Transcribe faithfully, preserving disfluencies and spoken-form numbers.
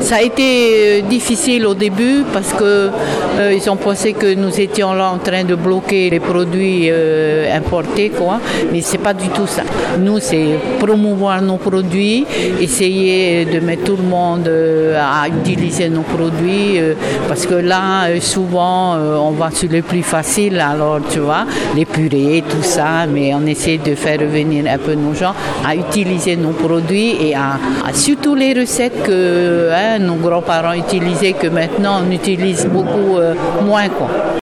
Ça a été difficile au début parce que euh, ils ont pensé que nous étions là en train de bloquer les produits euh, importés, quoi. Mais c'est pas du tout ça. Nous, c'est promouvoir nos produits, essayer de mettre tout le monde euh, à utiliser nos produits, euh, parce que là, euh, souvent, euh, on va sur les plus faciles, alors tu vois, les purées, tout ça, mais on essaie de faire revenir un peu nos gens à utiliser nos produits et à, à surtout les recettes que hein, nos grands-parents utilisaient, que maintenant on utilise beaucoup euh, moins, quoi.